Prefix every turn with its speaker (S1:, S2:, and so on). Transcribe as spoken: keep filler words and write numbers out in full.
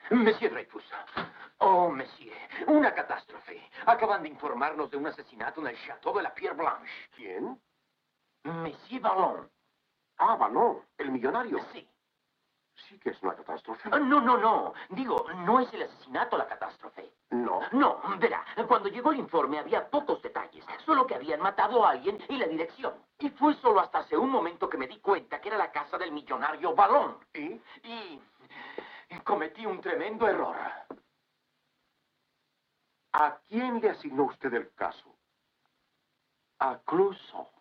S1: Monsieur Dreyfus. Oh, monsieur, una catástrofe. Acaban de informarnos de un asesinato en el Château de la Pierre Blanche.
S2: ¿Quién?
S1: Monsieur Ballon.
S2: Ah, Ballon, el millonario.
S1: Sí.
S2: Sí que es una catástrofe.
S1: Ah, No, no, no. Digo, no es el asesinato la catástrofe.
S2: No.
S1: No, verá, cuando llegó el informe había pocos detalles, solo que habían matado a alguien y la dirección. Y fue solo hasta hace un momento que me di cuenta que era la casa del millonario Ballon.
S2: ¿Y?
S1: Y cometí un tremendo error.
S2: ¿A quién le asignó usted el caso?
S1: A Clouseau.